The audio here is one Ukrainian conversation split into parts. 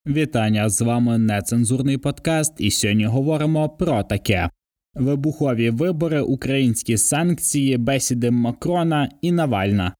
Вітання, з вами Нецензурний подкаст, і сьогодні говоримо про таке. Вибухові вибори, українські санкції, бесіди Макрона і Навальна.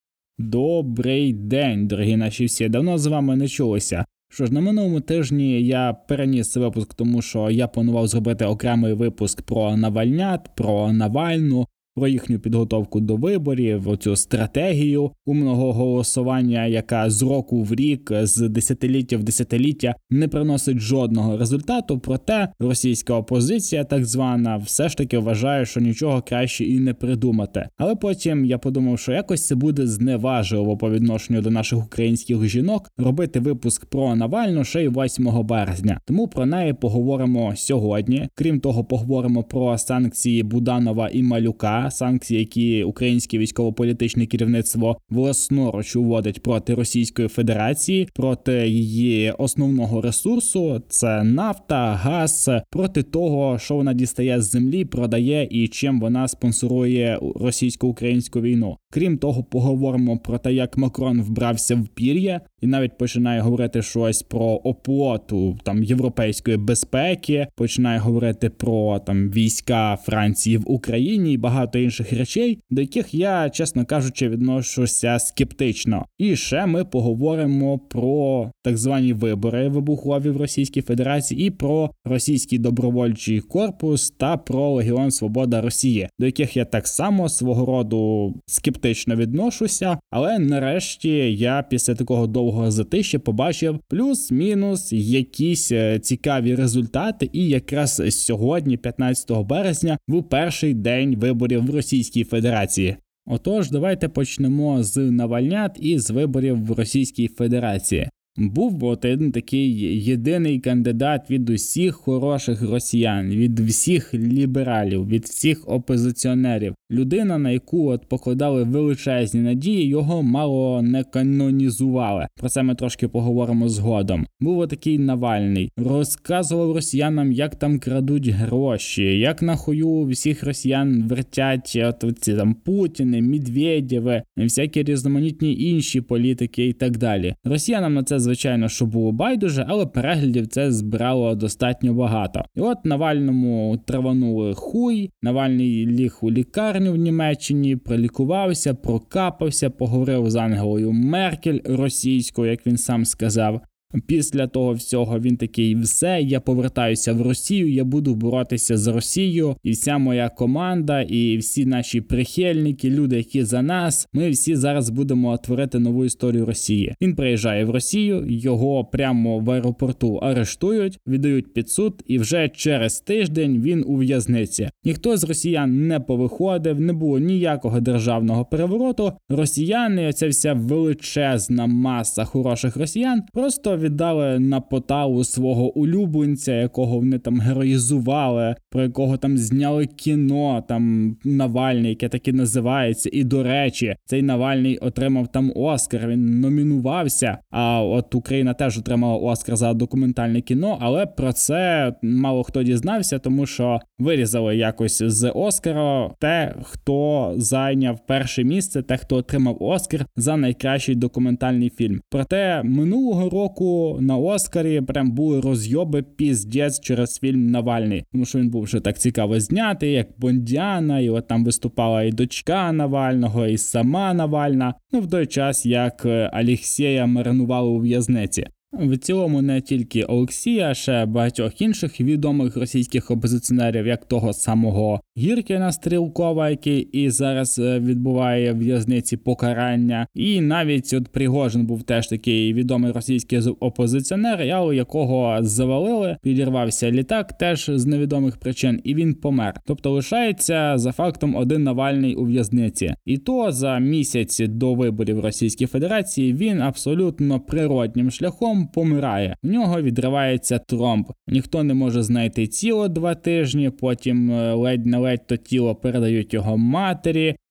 Добрий день, дорогі наші всі, давно з вами не чулися. Що ж, на минулому тижні я переніс випуск, тому що я планував зробити окремий випуск про Навальнят, про Навальну, про їхню підготовку до виборів, оцю стратегію умного голосування, яка з року в рік, з десятиліття в десятиліття не приносить жодного результату, проте російська опозиція, так звана, все ж таки вважає, що нічого краще і не придумати. Але потім я подумав, що якось це буде зневажливо по відношенню до наших українських жінок робити випуск про Навальну ще й 8 березня. Тому про неї поговоримо сьогодні. Крім того, поговоримо про санкції Буданова і Малюка, санкції, які українське військово-політичне керівництво власноруч уводить проти Російської Федерації, проти її основного ресурсу – це нафта, газ, проти того, що вона дістає з землі, продає і чим вона спонсорує російсько-українську війну. Крім того, поговоримо про те, як Макрон вбрався в пір'я і навіть починає говорити щось про оплоту європейської безпеки, починає говорити про війська Франції в Україні і багато інших речей, до яких я, чесно кажучи, відношуся скептично. І ще ми поговоримо про так звані вибори вибухові в Російській Федерації і про російський добровольчий корпус та про Легіон Свобода Росії, до яких я так само свого роду скептично відношуся, але нарешті я після такого довгого затища побачив плюс-мінус якісь цікаві результати, і якраз сьогодні, 15 березня, в перший день виборів в Російській Федерації. Отож, давайте почнемо з Навальнят і з виборів в Російській Федерації. Був один такий єдиний кандидат від усіх хороших росіян, від всіх лібералів, від всіх опозиціонерів. Людина, на яку покладали величезні надії, його мало не канонізували. Про це ми трошки поговоримо згодом. Був отакий Навальний. Розказував росіянам, як там крадуть гроші, як на хую всіх росіян вертять ці Путіни, Медведєви, всякі різноманітні інші політики і так далі. Росіянам на це, звичайно, що було байдуже, але переглядів це збирало достатньо багато. І от Навальному траванули хуй, Навальний ліг у лікарню в Німеччині, пролікувався, прокапався, поговорив з Ангелою Меркель російською, як він сам сказав. Після того всього він такий: все, я повертаюся в Росію, я буду боротися з Росією, і вся моя команда, і всі наші прихильники, люди, які за нас, ми всі зараз будемо творити нову історію Росії. Він приїжджає в Росію, його прямо в аеропорту арештують, віддають під суд, і вже через тиждень він у в'язниці. Ніхто з росіян не повиходив, не було ніякого державного перевороту. Росіяни, оця вся величезна маса хороших росіян, просто віддали на поталу свого улюбленця, якого вони героїзували, про якого зняли кіно, Навальний, яке так і називається. І, до речі, цей Навальний отримав Оскар, він номінувався, а от Україна теж отримала Оскар за документальне кіно, але про це мало хто дізнався, тому що вирізали якось з Оскара те, хто зайняв перше місце, те, хто отримав Оскар за найкращий документальний фільм. Проте минулого року на Оскарі прям були розйоби піздець через фільм Навальний, тому що він був вже так цікаво знятий, як Бондіана, і от там виступала і дочка Навального, і сама Навальна, в той час як Алєксєя маринували у в'язниці. В цілому не тільки Олексія, а ще багатьох інших відомих російських опозиціонерів, як того самого Гіркіна Стрілкова, який і зараз відбуває в в'язниці покарання. І навіть Пригожин був теж такий відомий російський опозиціонер, але якого завалили, підірвався літак теж з невідомих причин, і він помер. Тобто лишається за фактом один Навальний у в'язниці. І то за місяць до виборів Російської Федерації він абсолютно природнім шляхом помирає. В нього відривається тромб. Ніхто не може знайти тіло 2 тижні, потім ледь-не-ледь то тіло передають його матері.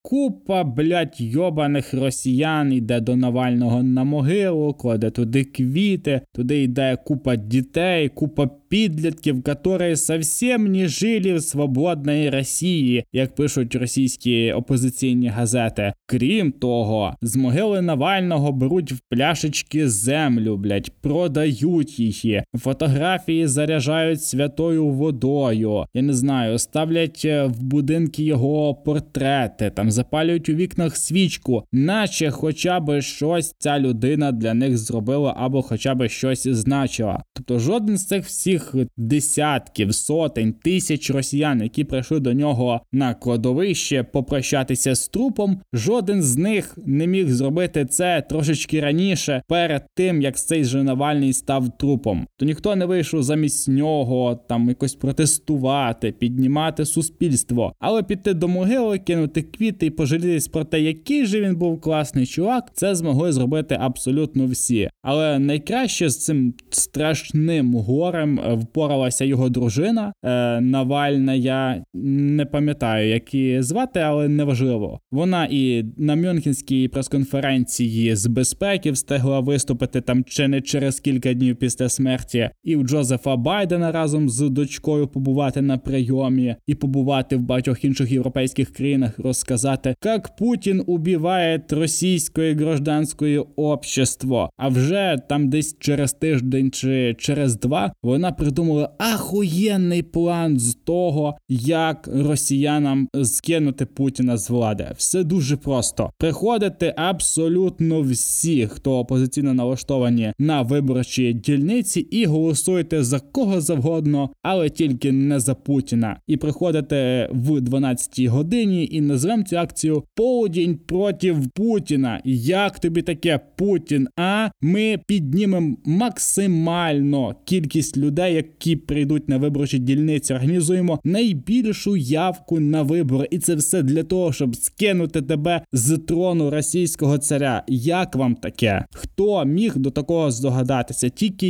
купа, блядь, йобаних росіян йде до Навального на могилу, кладе туди квіти, туди йде купа дітей, купа підлітків, які совсем не жили в свободній Росії, як пишуть російські опозиційні газети. Крім того, з могили Навального беруть в пляшечки землю, блядь, продають її, фотографії заряджають святою водою, я не знаю, ставлять в будинки його портрети, там запалюють у вікнах свічку, наче хоча б щось ця людина для них зробила або хоча б щось значила. Тобто жоден з цих всіх десятків, сотень, тисяч росіян, які прийшли до нього на кладовище попрощатися з трупом, жоден з них не міг зробити це трошечки раніше, перед тим, як цей же Навальний став трупом. То ніхто не вийшов замість нього, там якось протестувати, піднімати суспільство. Але піти до могили, кинути квіти і пожалітись про те, який же він був класний чувак, це змогли зробити абсолютно всі. Але найкраще з цим страшним горем впоралася його дружина Навальна, я не пам'ятаю, як її звати, але неважливо. Вона і на Мюнхенській прес-конференції з безпеки встигла виступити там чи не через кілька днів після смерті, і у Джозефа Байдена разом з дочкою побувати на прийомі, і побувати в багатьох інших європейських країнах, розказати, як Путін убиває російське гражданське общество. А вже там десь через тиждень чи через два вона придумала ахуєнний план з того, як росіянам скинути Путіна з влади. Все дуже просто. Приходите абсолютно всі, хто опозиційно налаштовані на виборчі дільниці, і голосуйте за кого завгодно, але тільки не за Путіна. І приходите в 12-й годині і назвемо цю акцію «Полдень проти Путіна». Як тобі таке, Путін? А ми піднімемо максимально кількість людей, які прийдуть на виборчі дільниці, організуємо найбільшу явку на вибори. І це все для того, щоб скинути тебе з трону російського царя. Як вам таке? Хто міг до такого здогадатися? Тільки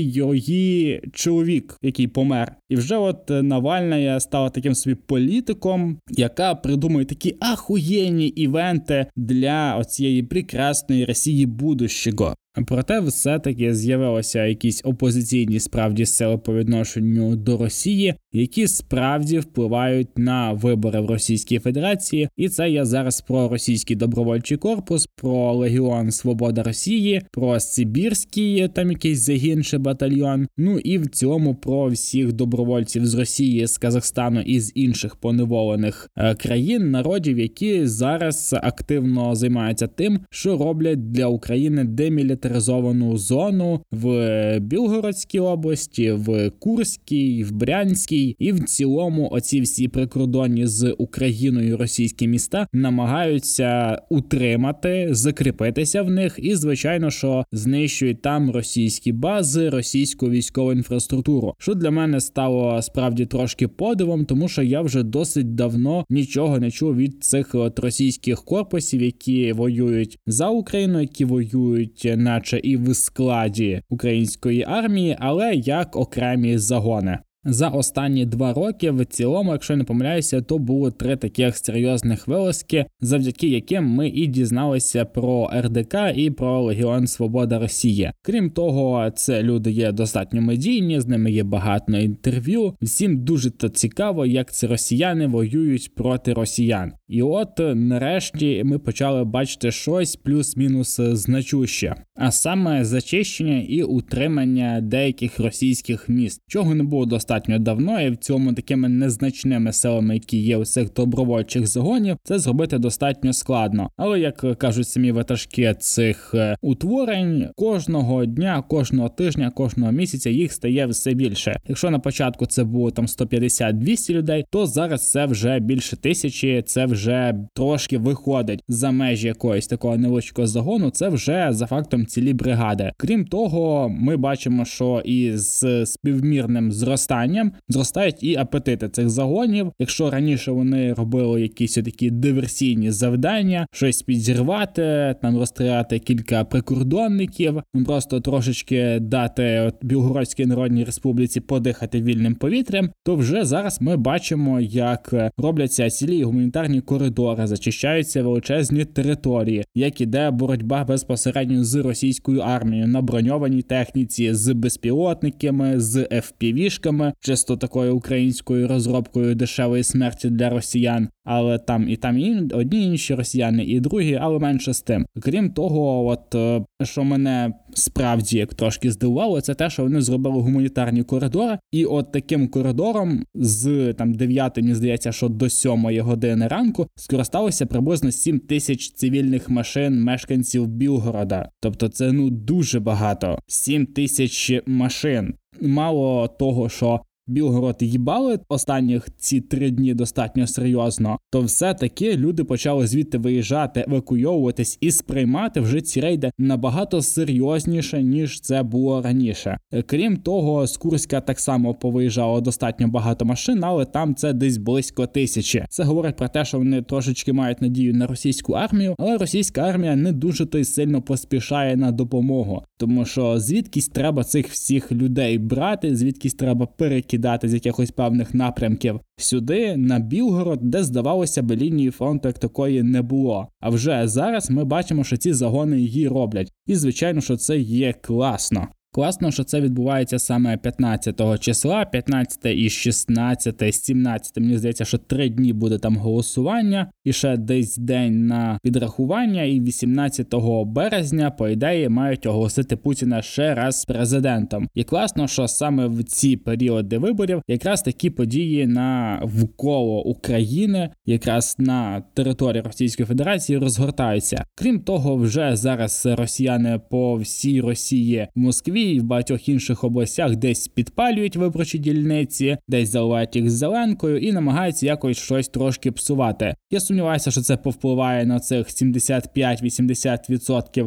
її чоловік, який помер. І вже от Навальна стала таким собі політиком, яка придумує такі ахуєнні івенти для оцієї прекрасної Росії будущого. Проте все-таки з'явилися якісь опозиційні справді сили по відношенню до Росії, які справді впливають на вибори в Російській Федерації. І це я зараз про Російський добровольчий корпус, про Легіон Свобода Росії, про Сибірський, там якийсь загін чи батальйон, ну і в цілому про всіх добровольців з Росії, з Казахстану і з інших поневолених країн, народів, які зараз активно займаються тим, що роблять для України демілітаризовану зону в Білгородській області, в Курській, в Брянській, і в цілому оці всі прикордонні з Україною російські міста намагаються утримати, закріпитися в них і, звичайно, що знищують там російські бази, російську військову інфраструктуру, що для мене стало справді трошки подивом, тому що я вже досить давно нічого не чув від цих от російських корпусів, які воюють за Україну, які воюють наче і в складі української армії, але як окремі загони. За останні 2 роки в цілому, якщо не помиляюся, то було 3 таких серйозних вилазки, завдяки яким ми і дізналися про РДК і про Легіон Свобода Росії. Крім того, це люди є достатньо медійні, з ними є багато інтерв'ю. Всім дуже цікаво, як ці росіяни воюють проти росіян. І от нарешті ми почали бачити щось плюс-мінус значуще. А саме зачищення і утримання деяких російських міст, чого не було достатньо давно, і в цьому такими незначними силами, які є у цих добровольчих загонів, це зробити достатньо складно. Але, як кажуть самі ватажки цих утворень, кожного дня, кожного тижня, кожного місяця їх стає все більше. Якщо на початку це було там 150-200 людей, то зараз це вже більше 1000, це вже трошки виходить за межі якогось такого невеличкого загону, це вже за фактом цілі бригади. Крім того, ми бачимо, що із співмірним зростанням зростанням зростають і апетити цих загонів. Якщо раніше вони робили якісь такі диверсійні завдання, щось підірвати, там розстріляти кілька прикордонників, просто трошечки дати Білгородській Народній Республіці подихати вільним повітрям, то вже зараз ми бачимо, як робляться цілі гуманітарні коридори, зачищаються величезні території, як іде боротьба безпосередньо з російською армією на броньованій техніці, з безпілотниками, з FPV-шками, чисто такою українською розробкою дешевої смерті для росіян, але там і одні інші росіяни, і другі, але менше з тим. Крім того, що мене справді як трошки здивувало, це те, що вони зробили гуманітарні коридори, і таким коридором з 9, мені здається, що до 7 години ранку скористалося приблизно 7 тисяч цивільних машин мешканців Білгорода. Тобто це дуже багато. 7 тисяч машин. Мало того, що Білгород їбали останніх ці 3 дні достатньо серйозно, то все-таки люди почали звідти виїжджати, евакуйовуватись і сприймати вже ці рейди набагато серйозніше, ніж це було раніше. Крім того, з Курська так само повиїжджало достатньо багато машин, але там це десь близько 1000. Це говорить про те, що вони трошечки мають надію на російську армію, але російська армія не дуже то й сильно поспішає на допомогу, тому що звідкись треба цих всіх людей брати, звідкись треба перекидати з якихось певних напрямків сюди, на Білгород, де, здавалося б, лінії фронту як такої не було. А вже зараз ми бачимо, що ці загони її роблять. І, звичайно, що це є класно. Класно, що це відбувається саме 15 числа, 15 і 16, 17, мені здається, що 3 дні буде там голосування, і ще десь день на підрахування, і 18 березня, по ідеї, мають оголосити Путіна ще раз президентом. І класно, що саме в ці періоди виборів якраз такі події навколо України, якраз на території Російської Федерації розгортаються. Крім того, вже зараз росіяни по всій Росії, в Москві і в багатьох інших областях десь підпалюють виборчі дільниці, десь заливають їх зеленкою і намагаються якось щось трошки псувати. Я сумніваюся, що це повпливає на цих 75-80%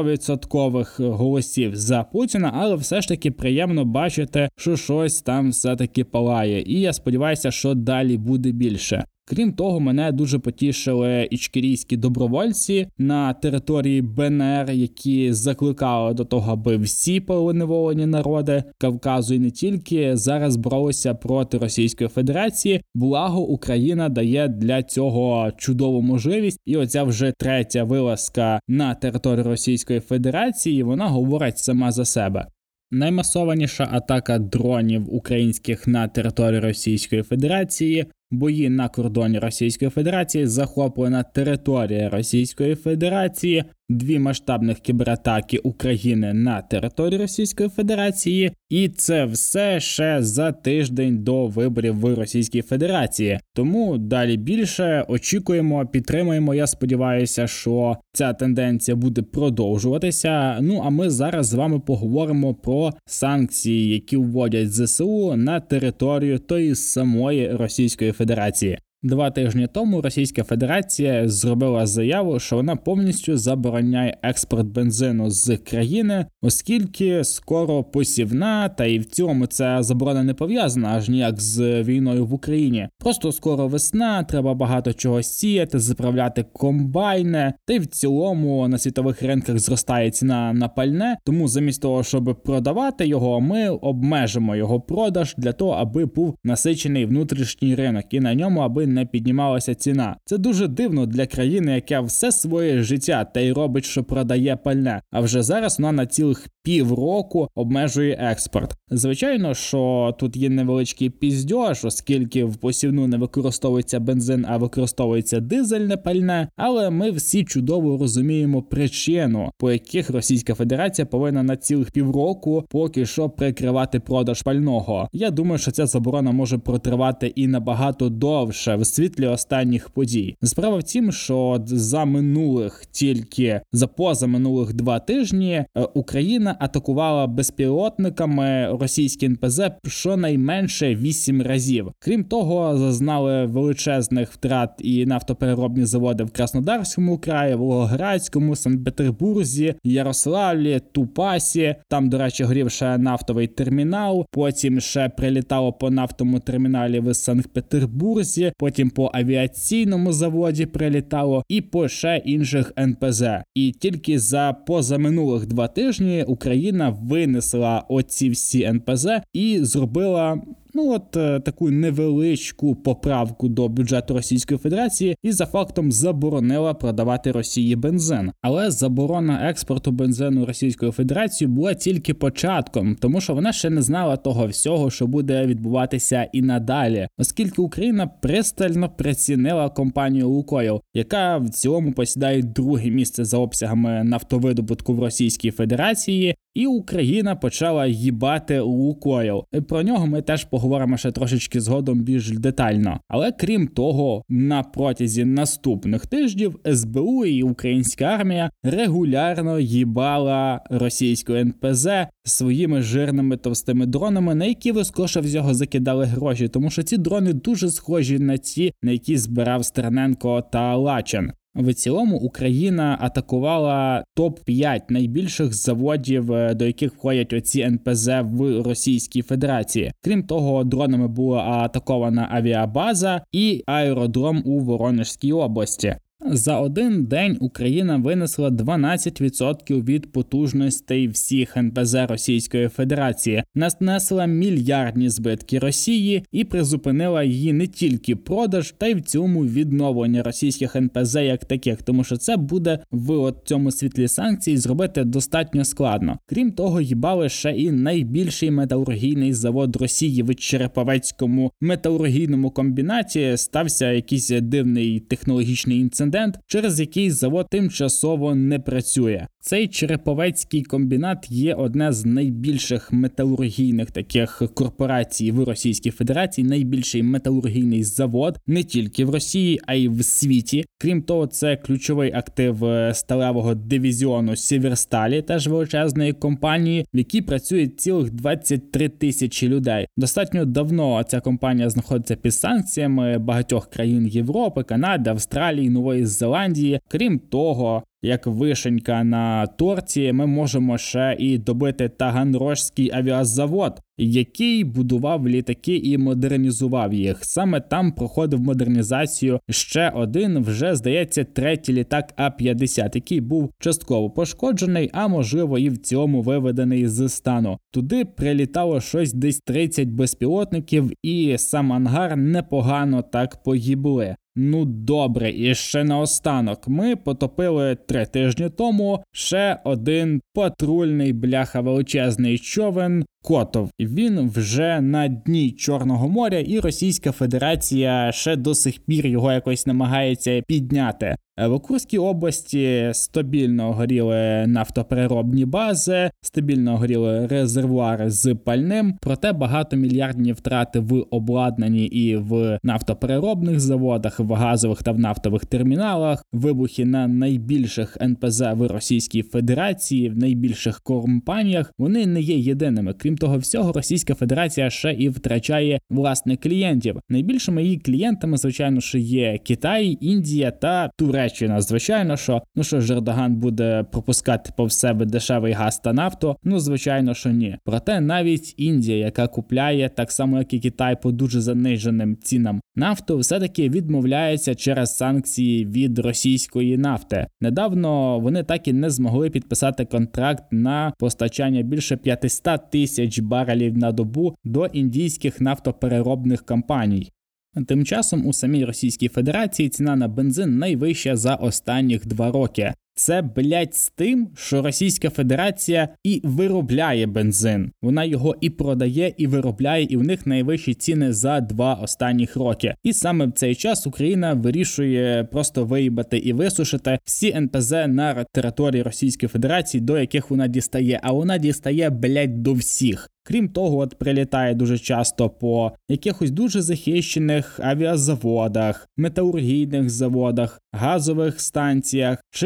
100% голосів за Путіна, але все ж таки приємно бачити, що щось там все-таки палає. І я сподіваюся, що далі буде більше. Крім того, мене дуже потішили ічкерійські добровольці на території БНР, які закликали до того, аби всі поневолені народи Кавказу і не тільки зараз боролися проти Російської Федерації. Благо, Україна дає для цього чудову можливість. І оця вже 3-я вилазка на територію Російської Федерації, вона говорить сама за себе. Наймасованіша атака дронів українських на території Російської Федерації, бої на кордоні Російської Федерації, захоплена територія Російської Федерації, 2 масштабних кібератаки України на території Російської Федерації, і це все ще за тиждень до виборів в Російській Федерації. Тому далі більше очікуємо, підтримуємо. Я сподіваюся, що ця тенденція буде продовжуватися. Ну а ми зараз з вами поговоримо про санкції, які вводять ЗСУ на територію тої самої Російської Федерації. 2 тижні тому Російська Федерація зробила заяву, що вона повністю забороняє експорт бензину з країни, оскільки скоро посівна, та і в цілому ця заборона не пов'язана аж ніяк з війною в Україні. Просто скоро весна, треба багато чого сіяти, заправляти комбайни, та й в цілому на світових ринках зростає ціна на пальне, тому замість того, щоб продавати його, ми обмежимо його продаж для того, аби був насичений внутрішній ринок і на ньому аби не піднімалася ціна. Це дуже дивно для країни, яка все своє життя та й робить, що продає пальне, а вже зараз вона на цілих півроку обмежує експорт. Звичайно, що тут є невеличкий піздьош, оскільки в посівну не використовується бензин, а використовується дизельне пальне, але ми всі чудово розуміємо причину, по яких Російська Федерація повинна на цілих півроку поки що прикривати продаж пального. Я думаю, що ця заборона може протривати і набагато довше в світлі останніх подій. Справа в тім, що за позаминулих 2 тижні Україна атакувала безпілотниками російські НПЗ щонайменше 8 разів. Крім того, зазнали величезних втрат і нафтопереробні заводи в Краснодарському краї, Волгоградському, Санкт-Петербурзі, Ярославлі, Тупасі. Там, до речі, горів ще нафтовий термінал, потім ще прилітало по нафтовому терміналі в Санкт-Петербурзі, потім по авіаційному заводі прилітало і по ще інших НПЗ. І тільки за позаминулих 2 тижні Україна винесла оці всі НПЗ і зробила таку невеличку поправку до бюджету Російської Федерації і за фактом заборонила продавати Росії бензин. Але заборона експорту бензину Російською Федерацією була тільки початком, тому що вона ще не знала того всього, що буде відбуватися і надалі, оскільки Україна пристально прицінила компанію «Лукойл», яка в цілому посідає 2-е місце за обсягами нафтовидобутку в Російській Федерації, і Україна почала їбати «Лукойл». Про нього ми теж поговоримо ще трошечки згодом більш детально. Але крім того, на протязі наступних тижнів СБУ і українська армія регулярно їбала російську НПЗ своїми жирними товстими дронами, на які ви скоріше всього закидали гроші, тому що ці дрони дуже схожі на ті, на які збирав Стерненко та Лачин. В цілому Україна атакувала топ-5 найбільших заводів, до яких входять оці НПЗ в Російській Федерації. Крім того, дронами була атакована авіабаза і аеродром у Воронежській області. За один день Україна винесла 12% від потужностей всіх НПЗ Російської Федерації, нанесла мільярдні збитки Росії і призупинила її не тільки продаж, та й в цьому відновлення російських НПЗ як таких, тому що це буде в цьому світлі санкцій зробити достатньо складно. Крім того, їбали ще і найбільший металургійний завод Росії в Череповецькому металургійному комбінаті. Стався якийсь дивний технологічний інцидент, через який завод тимчасово не працює. Цей Череповецький комбінат є одне з найбільших металургійних таких корпорацій в Російській Федерації, найбільший металургійний завод не тільки в Росії, а й в світі. Крім того, це ключовий актив сталевого дивізіону Сєвєрсталі, теж величезної компанії, в якій працює цілих 23 тисячі людей. Достатньо давно ця компанія знаходиться під санкціями багатьох країн Європи, Канади, Австралії, Нової Зеландії. Крім того, як вишенька на торті, ми можемо ще і добити Таганрозький авіазавод, який будував літаки і модернізував їх. Саме там проходив модернізацію ще один, вже, здається, 3-й літак А-50, який був частково пошкоджений, а можливо і в цілому виведений з стану. Туди прилітало щось десь 30 безпілотників, і сам ангар непогано так погибли. Ну добре, і ще наостанок. Ми потопили 3 тижні тому ще один патрульний бляха величезний човен Котов. Він вже на дні Чорного моря, і Російська Федерація ще до сих пір його якось намагається підняти. В Курській області стабільно горіли нафтопереробні бази, стабільно горіли резервуари з пальним, проте багатомільярдні втрати в обладнанні і в нафтопереробних заводах, в газових та в нафтових терміналах, вибухи на найбільших НПЗ в Російській Федерації, в найбільших компаніях, вони не є єдиними. Крім того всього, Російська Федерація ще і втрачає власних клієнтів. Найбільшими її клієнтами, звичайно, що є Китай, Індія та Туреччина. Звичайно, що ж Ердоган буде пропускати повз себе дешевий газ та нафту? Звичайно, що ні. Проте навіть Індія, яка купляє, так само як і Китай, по дуже заниженим цінам нафту, все-таки відмовляється через санкції від російської нафти. Недавно вони так і не змогли підписати контракт на постачання більше 500 тисяч барелів на добу до індійських нафтопереробних компаній. Тим часом у самій Російській Федерації ціна на бензин найвища за останніх 2 роки. Це, з тим, що Російська Федерація і виробляє бензин. Вона його і продає, і виробляє, і в них найвищі ціни за 2 останніх роки. І саме в цей час Україна вирішує просто виїбати і висушити всі НПЗ на території Російської Федерації, до яких вона дістає. А вона дістає, до всіх. Крім того, прилітає дуже часто по якихось дуже захищених авіазаводах, металургійних заводах, газових станціях, чи навіть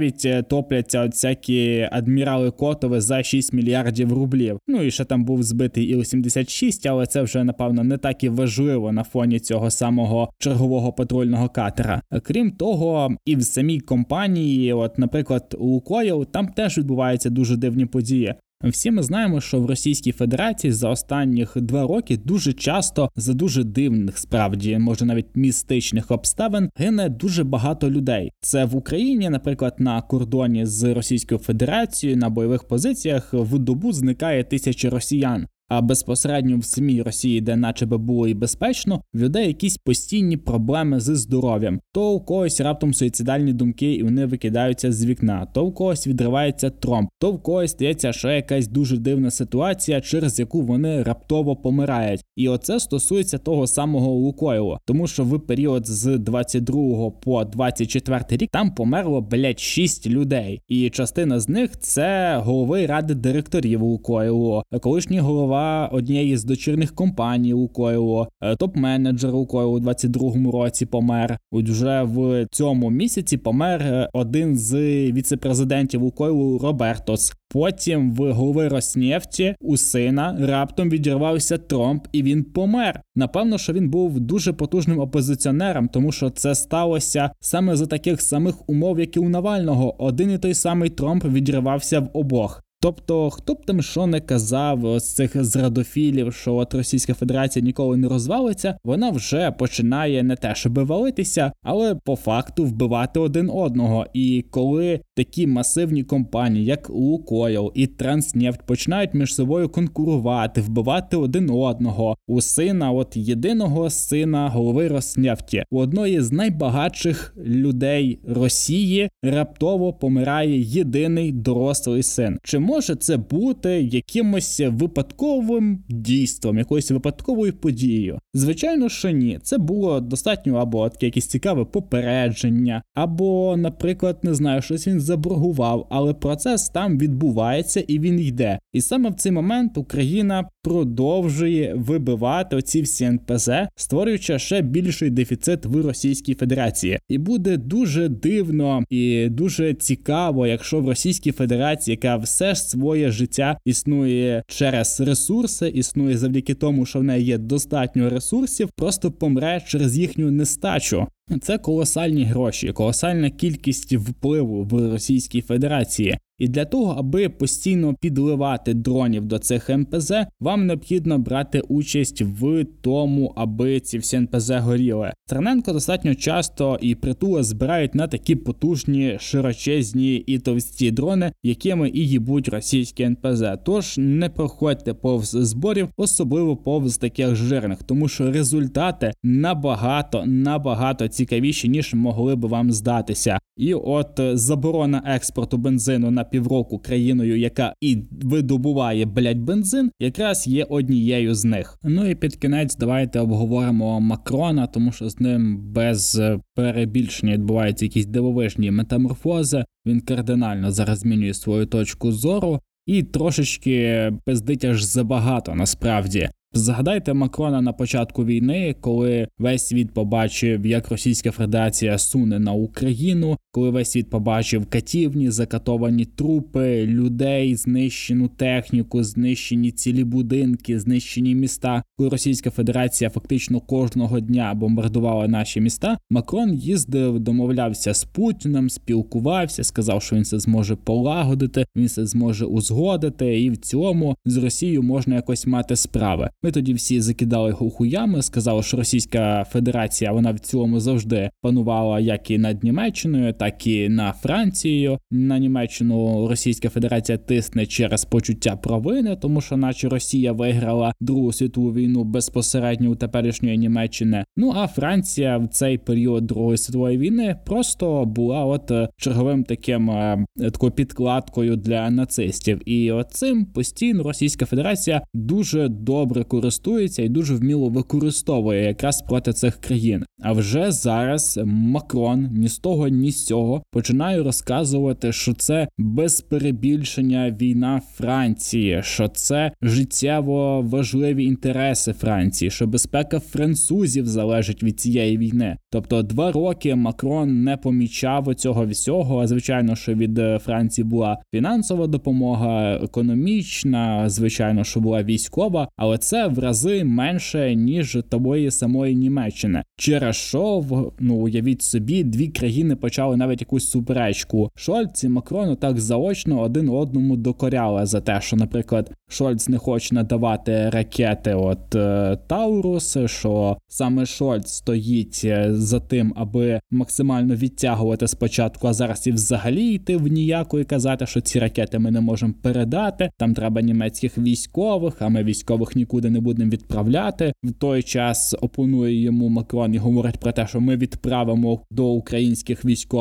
навіть топляться от всякі адмірали Котови за 6 мільярдів рублів. Ну і ще там був збитий Іл-76, але це вже, напевно, не так і важливо на фоні цього самого чергового патрульного катера. Крім того, і в самій компанії, от, наприклад, у Лукойл, там теж відбуваються дуже дивні події. Всі ми знаємо, що в Російській Федерації за останніх 2 роки дуже часто за дуже дивних, справді, може навіть містичних обставин гине дуже багато людей. Це в Україні, наприклад, на кордоні з Російською Федерацією на бойових позиціях в добу зникає 1000 росіян. А безпосередньо в самій Росії, де наче би було і безпечно, в людей якісь постійні проблеми зі здоров'ям. То у когось раптом суїцидальні думки і вони викидаються з вікна, то у когось відривається тромб, то в когось стається ще якась дуже дивна ситуація, через яку вони раптово помирають. І оце стосується того самого Лукойлу, тому що в період з 22 по 24 рік там померло, 6 людей. І частина з них це голови ради директорів Лукойлу, колишній голова однієї з дочірних компаній Лукойлу, топ-менеджер Лукойлу у 22-му році помер. От вже в цьому місяці помер один з віце-президентів Лукойлу Робертос. Потім в голови Роснефті у сина раптом відірвався тромб і він помер. Напевно, що він був дуже потужним опозиціонером, тому що це сталося саме за таких самих умов, як і у Навального. Один і той самий тромб відірвався в обох. Тобто, хто б там що не казав з цих зрадофілів, що от Російська Федерація ніколи не розвалиться, вона вже починає не те, щоб валитися, але по факту вбивати один одного. І коли такі масивні компанії, як Лукойл і Транснефть, починають між собою конкурувати, вбивати один одного, у сина, от єдиного сина голови Роснефті, у одної з найбагатших людей Росії раптово помирає єдиний дорослий син. Чи може це бути якимось випадковим дійством, якоюсь випадковою подією? Звичайно, що ні. Це було достатньо або таке якесь цікаве попередження, або, наприклад, не знаю, щось він заборгував, але процес там відбувається і він йде. І саме в цей момент Україна продовжує вибивати оці всі НПЗ, створюючи ще більший дефіцит в Російській Федерації. І буде дуже дивно і дуже цікаво, якщо в Російській Федерації, яка все ж своє життя існує через ресурси, існує завдяки тому, що в неї є достатньо ресурсів, просто помре через їхню нестачу. Це колосальні гроші, колосальна кількість впливу в Російській Федерації. І для того, аби постійно підливати дронів до цих НПЗ, вам необхідно брати участь в тому, аби ці всі НПЗ горіли. Стерненко достатньо часто і Притула збирають на такі потужні, широчезні і товсті дрони, якими і їбуть російські НПЗ. Тож не проходьте повз зборів, особливо повз таких жирних, тому що результати набагато цікавіші, ніж могли б вам здатися. І от заборона експорту бензину на півроку країною, яка і видобуває, бензин, якраз є однією з них. Ну і під кінець давайте обговоримо Макрона, тому що з ним без перебільшення відбуваються якісь дивовижні метаморфози. Він кардинально зараз змінює свою точку зору і трошечки пиздить аж забагато насправді. Згадайте Макрона на початку війни, коли весь світ побачив, як Російська Федерація суне на Україну, коли весь світ побачив катівні, закатовані трупи, людей, знищену техніку, знищені цілі будинки, знищені міста. Коли Російська Федерація фактично кожного дня бомбардувала наші міста, Макрон їздив, домовлявся з Путіним, спілкувався, сказав, що він це зможе полагодити, він це зможе узгодити, і в цілому з Росією можна якось мати справи. Ми тоді всі закидали його хуями, сказали, що Російська Федерація, вона в цілому завжди панувала як і над Німеччиною, так і на Францією. На Німеччину Російська Федерація тисне через почуття провини, тому що наче Росія виграла Другу світову війну безпосередньо у теперішньої Німеччини. Ну а Франція в цей період Другої світової війни просто була от черговим такою підкладкою для нацистів. І оцим постійно Російська Федерація дуже добре користується і дуже вміло використовує якраз проти цих країн. А вже зараз Макрон ні з того, ні з цього починає розказувати, що це без перебільшення війна Франції, що це життєво важливі інтереси Франції, що безпека французів залежить від цієї війни. Тобто 2 роки Макрон не помічав цього всього, а звичайно, що від Франції була фінансова допомога, економічна, звичайно, що була військова, але це в рази менше, ніж тої самої Німеччини. Через що, уявіть собі, 2 країни почали навіть якусь суперечку. Шольц і Макрон так заочно один одному докоряли за те, що, наприклад, Шольц не хоче надавати ракети Таурус, що саме Шольц стоїть за тим, аби максимально відтягувати спочатку, а зараз і взагалі йти в ніяку і казати, що ці ракети ми не можемо передати, там треба німецьких військових, а ми військових нікуди не будемо відправляти. В той час опонує йому Макрон і говорить про те, що ми відправимо до українських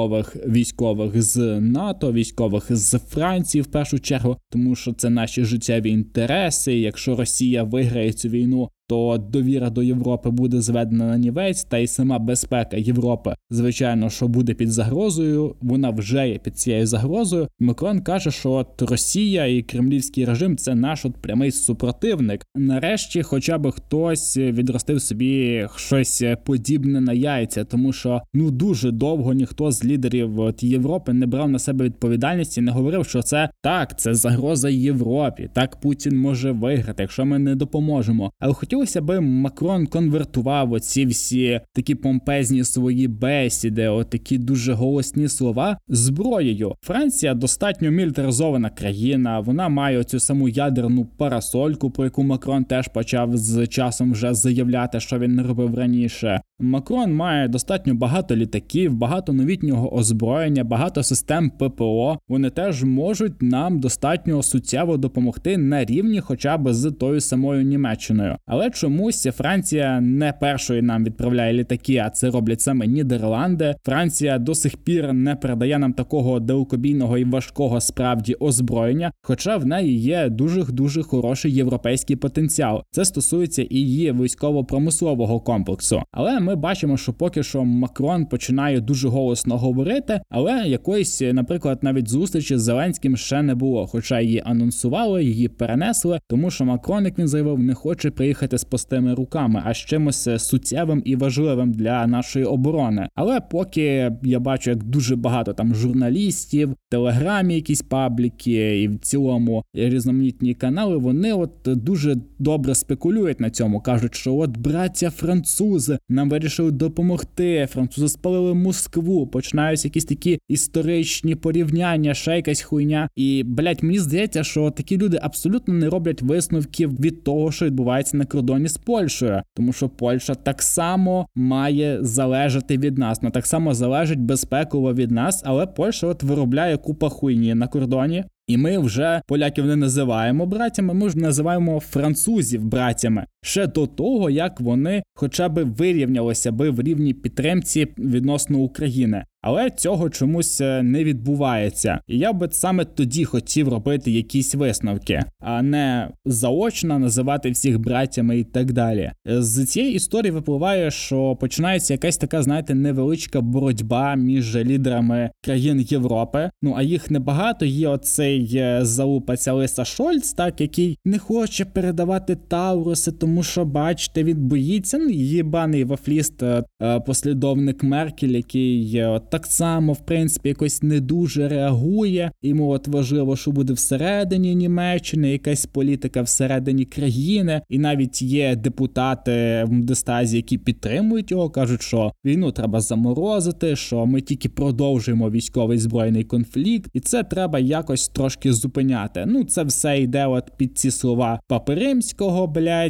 військових з НАТО, військових з Франції в першу чергу, тому що це наші життєві інтереси. Якщо Росія виграє цю війну, то довіра до Європи буде зведена на нівець, та й сама безпека Європи, звичайно, що буде під загрозою, вона вже є під цією загрозою. Макрон каже, що Росія і кремлівський режим – це наш прямий супротивник. Нарешті хоча б хтось відростив собі щось подібне на яйця, тому що дуже довго ніхто з лідерів Європи не брав на себе відповідальність і не говорив, що це загроза Європі, так Путін може виграти, якщо ми не допоможемо. Але хотілося б Макрон конвертував оці всі такі помпезні свої бесіди, такі дуже голосні слова зброєю. Франція достатньо мілітаризована країна, вона має цю саму ядерну парасольку, про яку Макрон теж почав з часом вже заявляти, що він не робив раніше. Макрон має достатньо багато літаків, багато новітнього озброєння, багато систем ППО. Вони теж можуть нам достатньо суттєво допомогти на рівні хоча б з тою самою Німеччиною. Але чомусь Франція не першою нам відправляє літаки, а це роблять саме Нідерланди. Франція до сих пір не передає нам такого далекобійного і важкого справді озброєння, хоча в неї є дуже хороший європейський потенціал. Це стосується і її військово-промислового комплексу. Але ми бачимо, що поки що Макрон починає дуже голосно говорити, але якоїсь, наприклад, навіть зустрічі з Зеленським ще не було, хоча її анонсували, її перенесли, тому що Макрон, як він заявив, не хоче приїхати з пустими руками, а з чимось суттєвим і важливим для нашої оборони. Але поки я бачу, як дуже багато там журналістів, в Телеграмі якісь пабліки і в цілому різноманітні канали, вони дуже добре спекулюють на цьому. Кажуть, що браття французи нам вирішили допомогти, французи спалили Москву, починаються якісь такі історичні порівняння, ще якась хуйня. І, мені здається, що такі люди абсолютно не роблять висновків від того, що відбувається на кордоні з Польщею. Тому що Польща так само має залежати від нас, так само залежить безпеково від нас, але Польща виробляє купа хуйні на кордоні. І ми вже поляків не називаємо братями, ми ж називаємо французів братями. Ще до того, як вони хоча б вирівнялися би в рівні підтримці відносно України. Але цього чомусь не відбувається. І я би саме тоді хотів робити якісь висновки, а не заочно називати всіх братями і так далі. З цієї історії випливає, що починається якась така, невеличка боротьба між лідерами країн Європи. А їх небагато. Є оцей залупаця Лиса Шольц, який не хоче передавати Тауруси, тому що, бачите, він боїться. Єбаний вафліст, послідовник Меркель, який так само, в принципі, якось не дуже реагує. Йому важливо, що буде всередині Німеччини, якась політика всередині країни. І навіть є депутати в Бундестазі, які підтримують його, кажуть, що війну треба заморозити, що ми тільки продовжуємо військовий збройний конфлікт. І це треба якось трошки зупиняти. Це все йде під ці слова Папи Римського,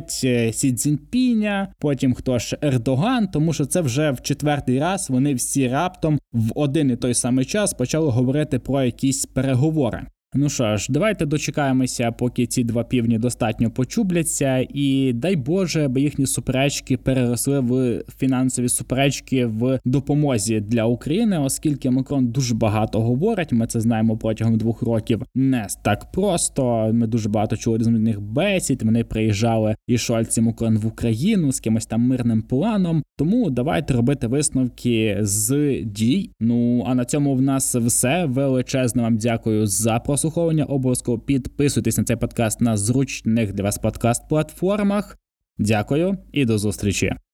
Сі Цзіньпіня, потім хто ж Ердоган, тому що це вже в 4-й раз вони всі раптом в один і той самий час почали говорити про якісь переговори. Ну що ж, давайте дочекаємося, поки ці два півні достатньо почубляться, і дай Боже, аби їхні суперечки переросли в фінансові суперечки в допомозі для України, оскільки Макрон дуже багато говорить, ми це знаємо протягом 2 років, не так просто, ми дуже багато чули різних бесід, вони приїжджали і Шольц, і Макрон в Україну з кимось там мирним планом, тому давайте робити висновки з дій. Ну, а на цьому в нас все. Величезно вам дякую за прослуховування. Обов'язково підписуйтесь на цей подкаст на зручних для вас подкаст-платформах. Дякую і до зустрічі.